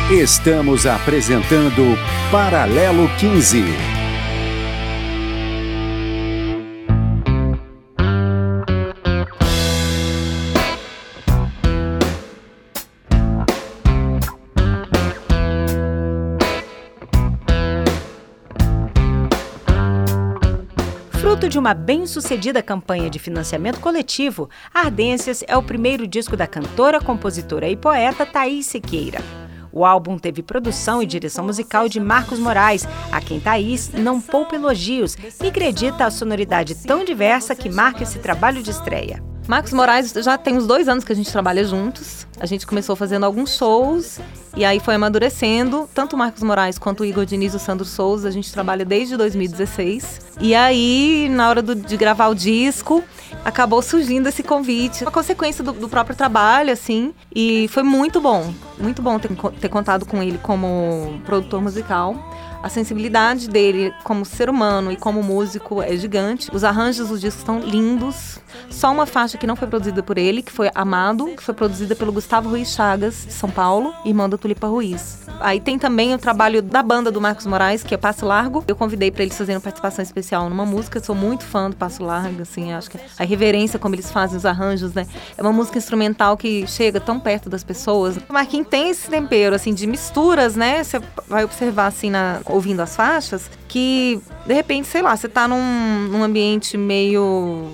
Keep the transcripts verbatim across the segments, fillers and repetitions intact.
Estamos apresentando Paralelo quinze. Fruto de uma bem-sucedida campanha de financiamento coletivo, Ardências é o primeiro disco da cantora, compositora e poeta Thaís Siqueira. O álbum teve produção e direção musical de Marcos Moraes, a quem Thaís não poupa elogios e acredita a sonoridade tão diversa que marca esse trabalho de estreia. Marcos Moraes já tem uns dois anos que a gente trabalha juntos. A gente começou fazendo alguns shows e aí foi amadurecendo. Tanto o Marcos Moraes quanto o Igor Diniz e o Sandro Souza, a gente trabalha desde dois mil e dezesseis. E aí, na hora do, de gravar o disco, acabou surgindo esse convite. Uma consequência do, do próprio trabalho, assim. E foi muito bom. Muito bom ter, ter contado com ele como produtor musical. A sensibilidade dele como ser humano e como músico é gigante. Os arranjos dos discos estão lindos. Só uma faixa que não foi produzida por ele, que foi Amado, que foi produzida pelo Gustavo Ruiz Chagas, de São Paulo, irmão da Tulipa Ruiz. Aí tem também o trabalho da banda do Marcos Moraes, que é Passo Largo. Eu convidei para eles fazerem uma participação especial numa música. Eu sou muito fã do Passo Largo, assim, acho que a reverência como eles fazem os arranjos, né? É uma música instrumental que chega tão perto das pessoas. O Marquinhos tem esse tempero, assim, de misturas, né? Você vai observar, assim, na, ouvindo as faixas, que, de repente, sei lá, você tá num, num ambiente meio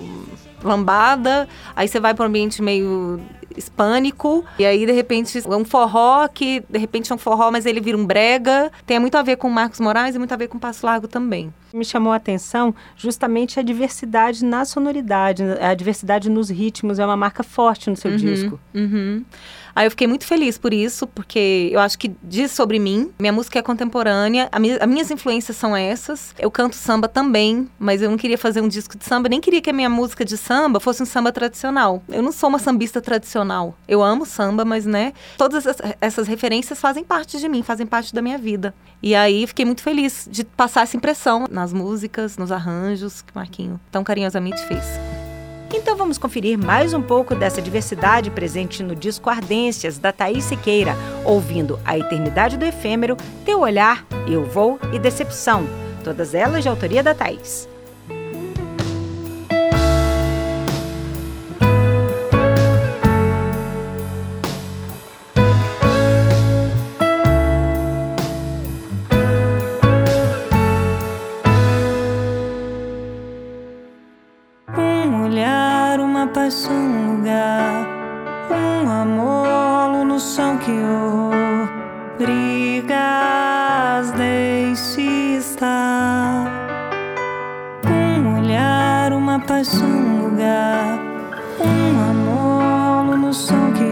lambada, aí você vai para um ambiente meio hispânico, e aí de repente é um forró que de repente é um forró, mas ele vira um brega. Tem muito a ver com Marcos Moraes e muito a ver com Passo Largo também. Me chamou a atenção justamente a diversidade na sonoridade, a diversidade nos ritmos, é uma marca forte no seu uhum, disco. Uhum. Aí eu fiquei muito feliz por isso, porque eu acho que diz sobre mim. Minha música é contemporânea, a minha, as minhas influências são essas. Eu canto samba também, mas eu não queria fazer um disco de samba, nem queria que a minha música de samba fosse um samba tradicional. Eu não sou uma sambista tradicional. Eu amo samba, mas, né, todas essas, essas referências fazem parte de mim, fazem parte da minha vida. E aí fiquei muito feliz de passar essa impressão nas músicas, nos arranjos que o Marquinho tão carinhosamente fez. Então vamos conferir mais um pouco dessa diversidade presente no disco Ardências, da Thaís Siqueira, ouvindo A Eternidade do Efêmero, Teu Olhar, Eu Vou e Decepção, todas elas de autoria da Thaís. Um lugar, um amor no chão que obrigas, deixe estar. Um olhar, uma paixão, um lugar, um amor no chão que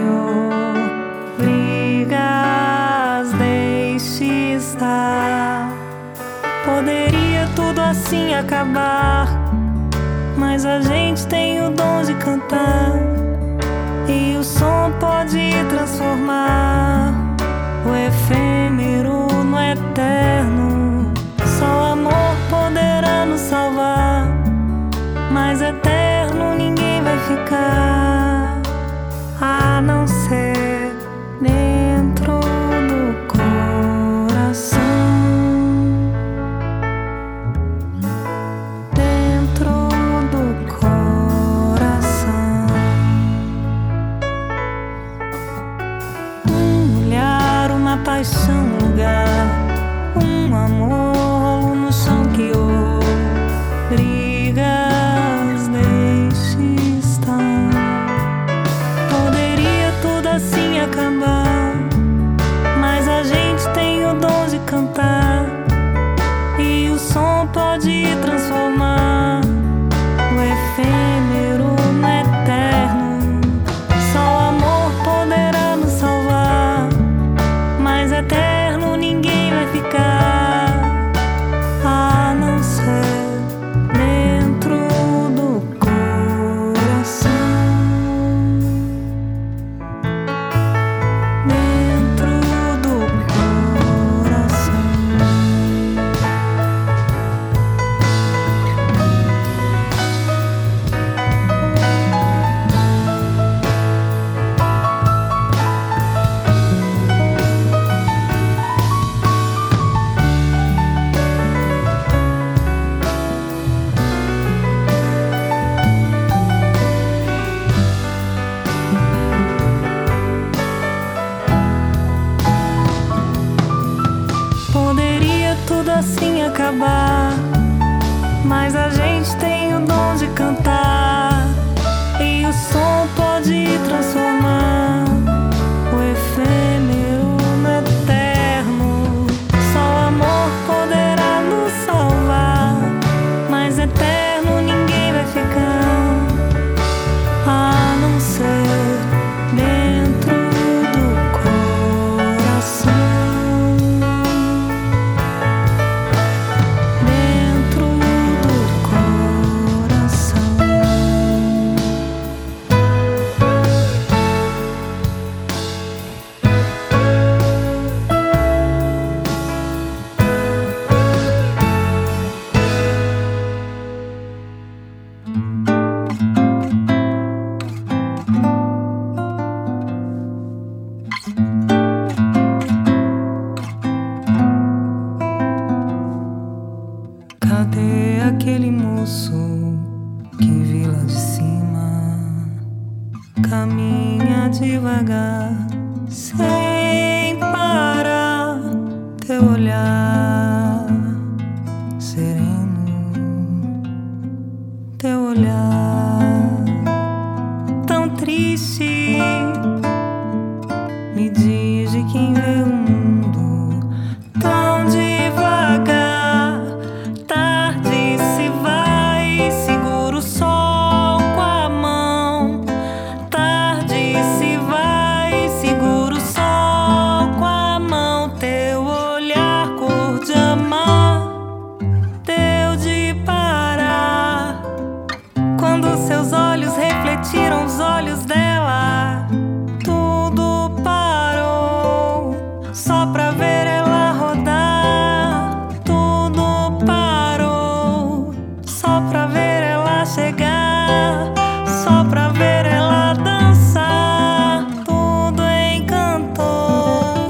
obrigas, deixe estar. Poderia tudo assim acabar, mas a gente tem o dom de cantar, e o som pode transformar o efêmero no eterno. Só o amor poderá nos salvar, mas eterno ninguém vai ficar, a não ser dentro do coração. Dentro salvar, mas a gente tem o dom de cantar, e o som pode transformar o efêmero no eterno. Só o amor poderá nos salvar, mas eterno ninguém vai ficar, a não ser dentro do coração. Dentro do coração. Cadê aquele moço que vi lá de cima? Caminha devagar, sem parar. Teu olhar sereno, teu olhar tão triste, me diz de quem vê o mundo tão devagar. Tarde se vai, segura o sol com a mão. Tarde se vai, segura o sol com a mão. Teu olhar cor de amar, teu de parar. Quando seus olhos refletiram os olhos dela, tudo parou, só pra ver ela rodar. Tudo parou, só pra ver ela chegar, só pra ver ela dançar. Tudo encantou.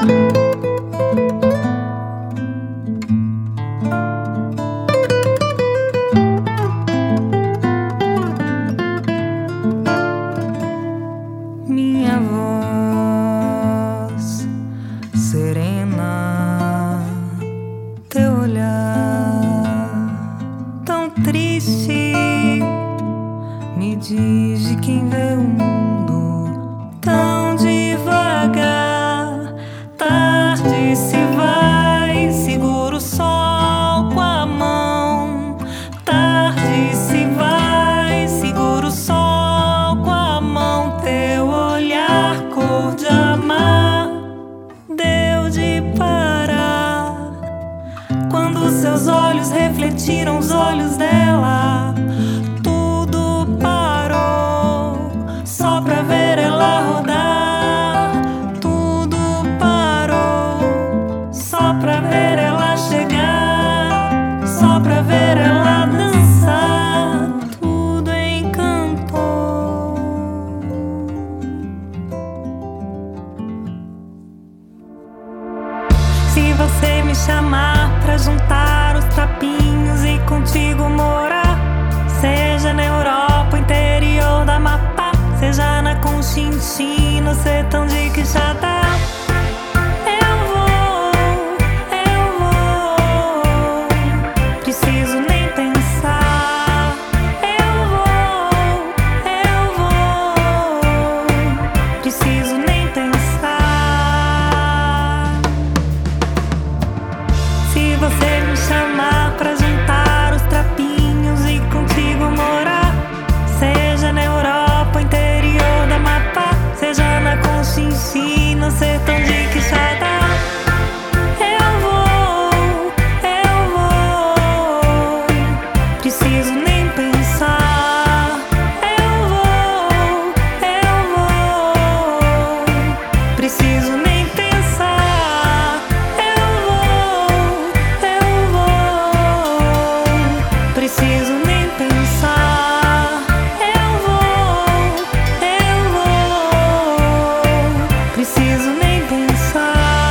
Minha voz serena, teu olhar tão triste, me diz de quem vê o mundo tão devagar. Tarde se vai, segura o sol com a mão. Tarde se vai, segura o sol com a mão. Teu olhar cor de amar, deu de parar. Quando seus olhos refletiram os olhos dela, tudo parou, só pra ver ela rodar. Tudo parou, só pra ver ela chegar, só pra ver ela dançar. Tudo encantou. Se você me chamar pra juntar os trapinhos e contigo morar, seja na Europa, interior da Amapá, seja na Conchinchina, no sertão de Quixadá, eu vou, eu vou, preciso nem pensar. Eu vou, eu vou, preciso nem pensar. Se você me chamar pra juntar os trapinhos e contigo morar, seja na Europa, interior da Amapá, seja na Conchinchina, no sertão de Quixadá, eu vou, eu vou, preciso nem pensar. Eu vou, eu vou, preciso nem pensar. Eu vou, eu vou, preciso nem pensar. Eu vou, eu vou, preciso nem pensar.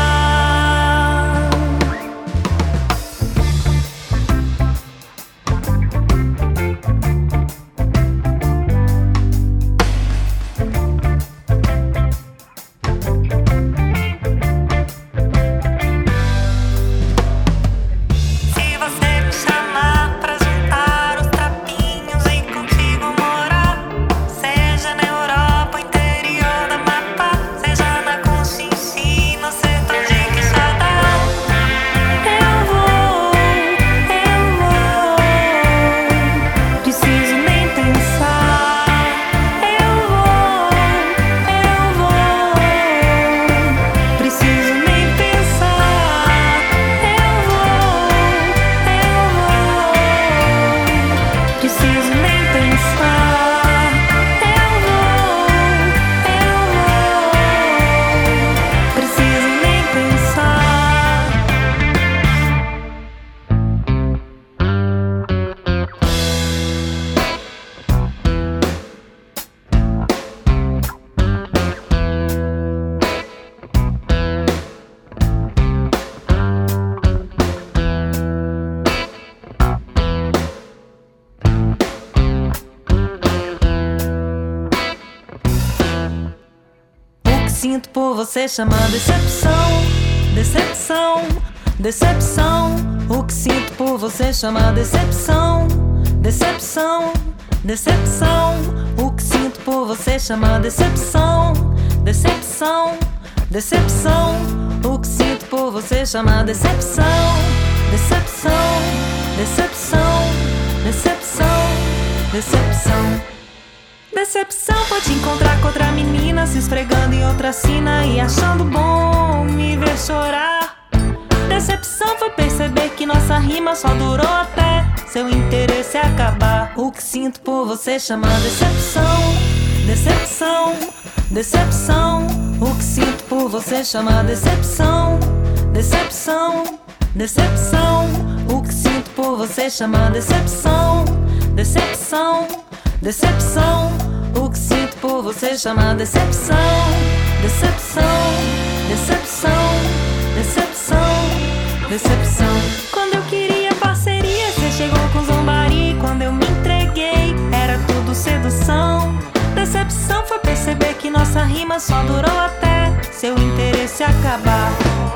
você chama decepção. Decepção, decepção. O que sinto por você chama decepção. Decepção, decepção. O que sinto por você chama decepção. Decepção, decepção. O que sinto por você chama decepção. Decepção, decepção, decepção, decepção. Decepção foi te encontrar com outra menina, se esfregando em outra sina e achando bom me ver chorar. Decepção foi perceber que nossa rima só durou até seu interesse acabar. O que sinto por você chama decepção. Decepção, decepção. O que sinto por você chama decepção. Decepção, decepção. O que sinto por você chama decepção. Decepção, decepção. O que sinto por você chama decepção. Decepção, decepção, decepção, decepção. Quando eu queria parceria, você chegou com zombaria. Quando eu me entreguei, era tudo sedução. Decepção foi perceber que nossa rima só durou até seu interesse acabar.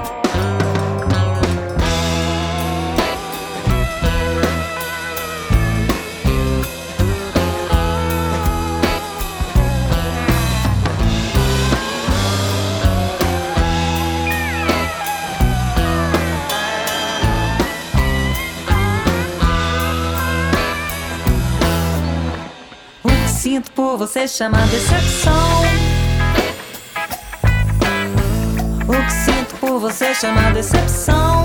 Sinto por você chama decepção. O que sinto por você chama decepção.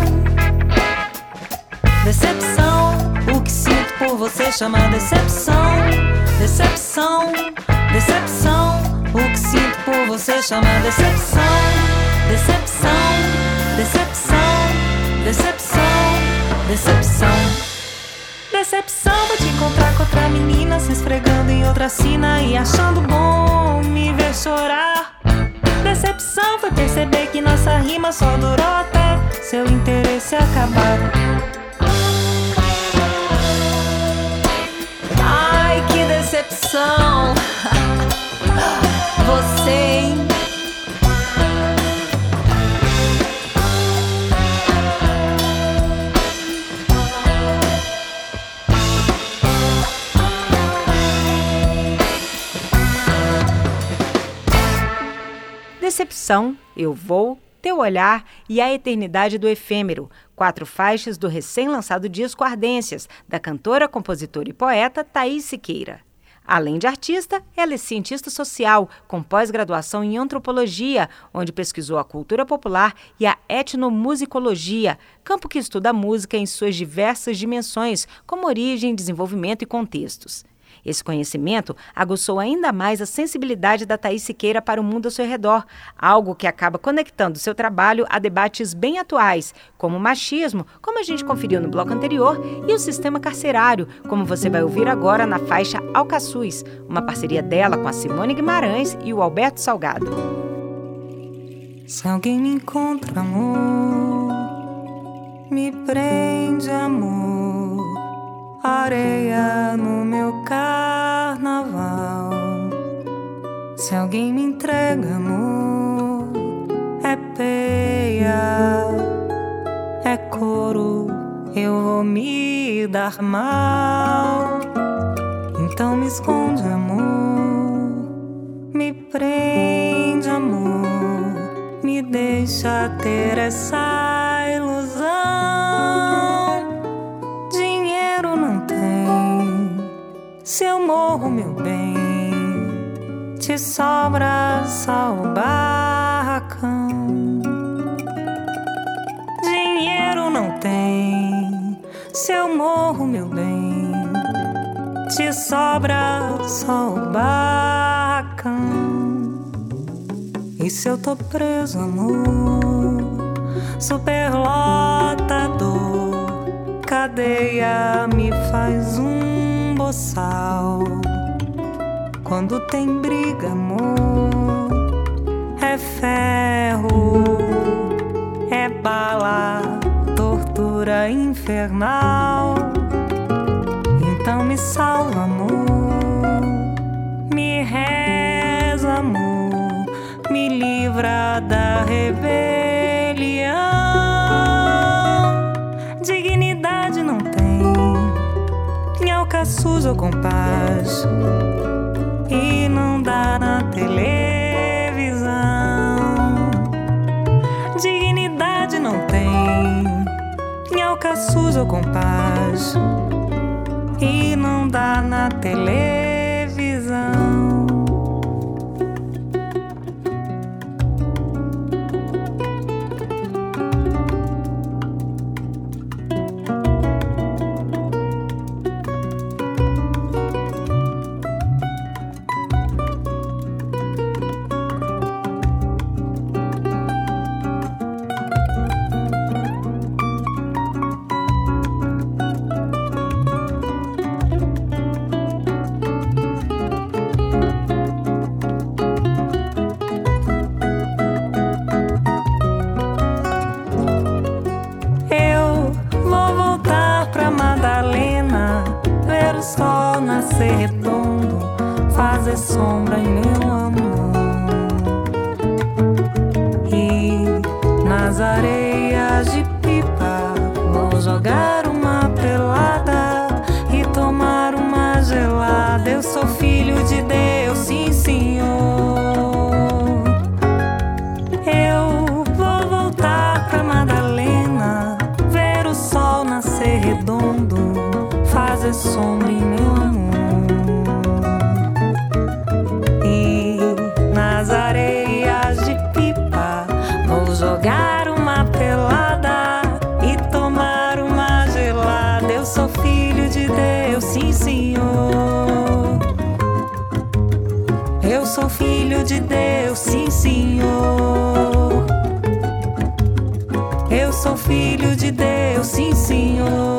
Decepção. O que sinto por você chama decepção. Decepção, decepção. O que sinto por você chama decepção. Decepção, decepção, decepção, decepção. Decepção foi te encontrar com outra menina, se esfregando em outra sina e achando bom me ver chorar. Decepção foi perceber que nossa rima só durou até seu interesse acabar. Ai, que decepção. Você, hein? Decepção, Eu Vou, Teu Olhar e A Eternidade do Efêmero, quatro faixas do recém-lançado disco Ardências, da cantora, compositora e poeta Thaís Siqueira. Além de artista, ela é cientista social, com pós-graduação em antropologia, onde pesquisou a cultura popular e a etnomusicologia, campo que estuda a música em suas diversas dimensões, como origem, desenvolvimento e contextos. Esse conhecimento aguçou ainda mais a sensibilidade da Thaís Siqueira para o mundo ao seu redor, algo que acaba conectando seu trabalho a debates bem atuais, como o machismo, como a gente conferiu no bloco anterior, e o sistema carcerário, como você vai ouvir agora na faixa Alcaçuz, uma parceria dela com a Simone Guimarães e o Alberto Salgado. Se alguém me encontra, amor, me prende, amor, areia no meu carnaval. Se alguém me entrega, amor, é peia, é couro, eu vou me dar mal. Então me esconde, amor, me prende, amor, me deixa ter essa ilusão. Se eu morro, meu bem, te sobra só o barracão. Dinheiro não tem. Se eu morro, meu bem, te sobra só o barracão. E se eu tô preso, amor, superlotador, cadeia me faz um boçal. Quando tem briga, amor, é ferro, é bala, tortura infernal. Então me salva, amor, me reza, amor, me livra da rebelião. Dignidade não tem em Alcaçuz ou Compás, e não dá na televisão. Dignidade não tem em Alcaçuz ou Compás, e não dá na televisão. Sol nascer redondo, fazer sombra em meu amor. E nas areias de pipa vou jogar uma pelada e tomar uma gelada. Eu sou filho de Deus, sim senhor. Eu vou voltar pra Madalena, ver o sol nascer redondo, fazer sombra em meu amor. E nas areias de pipa vou jogar uma pelada e tomar uma gelada. Eu sou filho de Deus, sim senhor. Eu sou filho de Deus, sim senhor. Eu sou filho de Deus, sim senhor.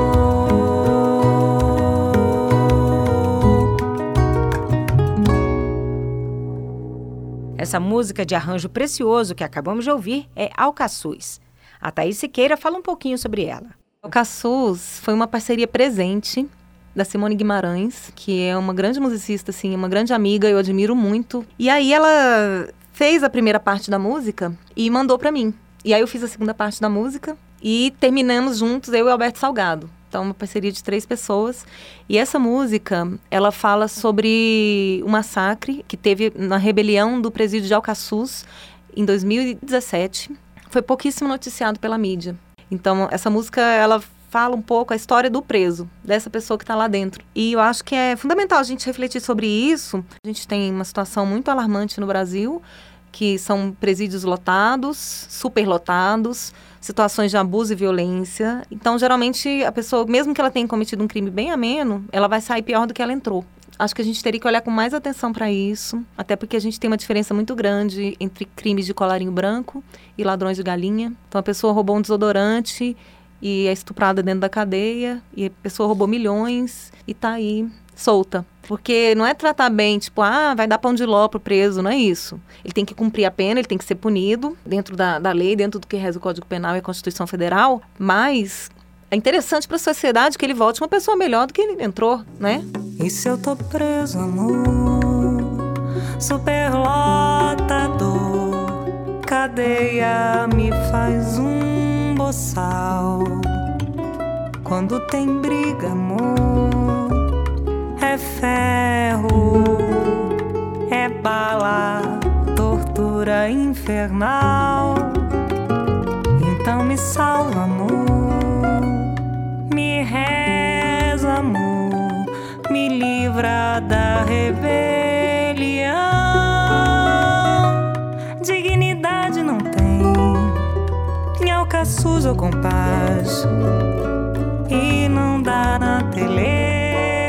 Essa música de arranjo precioso que acabamos de ouvir é Alcaçuz. A Thaís Siqueira fala um pouquinho sobre ela. Alcaçuz foi uma parceria presente da Simone Guimarães, que é uma grande musicista, assim, uma grande amiga, eu admiro muito. E aí ela fez a primeira parte da música e mandou pra mim. E aí eu fiz a segunda parte da música e terminamos juntos, eu e Alberto Salgado. Então, uma parceria de três pessoas. E essa música, ela fala sobre o massacre que teve na rebelião do presídio de Alcaçuz em dois mil e dezessete. Foi pouquíssimo noticiado pela mídia. Então, essa música, ela fala um pouco a história do preso, dessa pessoa que está lá dentro. E eu acho que é fundamental a gente refletir sobre isso. A gente tem uma situação muito alarmante no Brasil, que são presídios lotados, superlotados, situações de abuso e violência. Então, geralmente, a pessoa, mesmo que ela tenha cometido um crime bem ameno, ela vai sair pior do que ela entrou. Acho que a gente teria que olhar com mais atenção para isso, até porque a gente tem uma diferença muito grande entre crimes de colarinho branco e ladrões de galinha. Então, a pessoa roubou um desodorante e é estuprada dentro da cadeia, e a pessoa roubou milhões e está aí solta. Porque não é tratar bem, tipo, ah, vai dar pão de ló pro preso, não é isso. Ele tem que cumprir a pena, ele tem que ser punido dentro da, da lei, dentro do que reza o Código Penal e a Constituição Federal, mas é interessante para a sociedade que ele volte uma pessoa melhor do que ele entrou, né? E se eu tô preso, amor, superlotador, cadeia me faz um boçal. Quando tem briga, amor, é ferro, é bala, tortura infernal. Então me salva, amor, me reza, amor, me livra da rebelião. Dignidade não tem em Alcaçuz ou Compás, e não dá na televisão.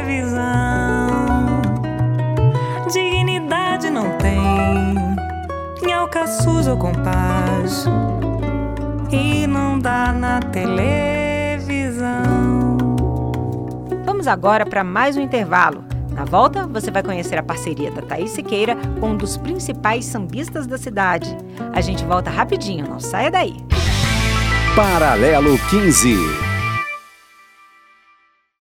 Dignidade não tem em Alcaçuz ou Compás, e não dá na televisão. Vamos agora para mais um intervalo. Na volta, você vai conhecer a parceria da Thaís Siqueira com um dos principais sambistas da cidade. A gente volta rapidinho, não saia daí. Paralelo quinze.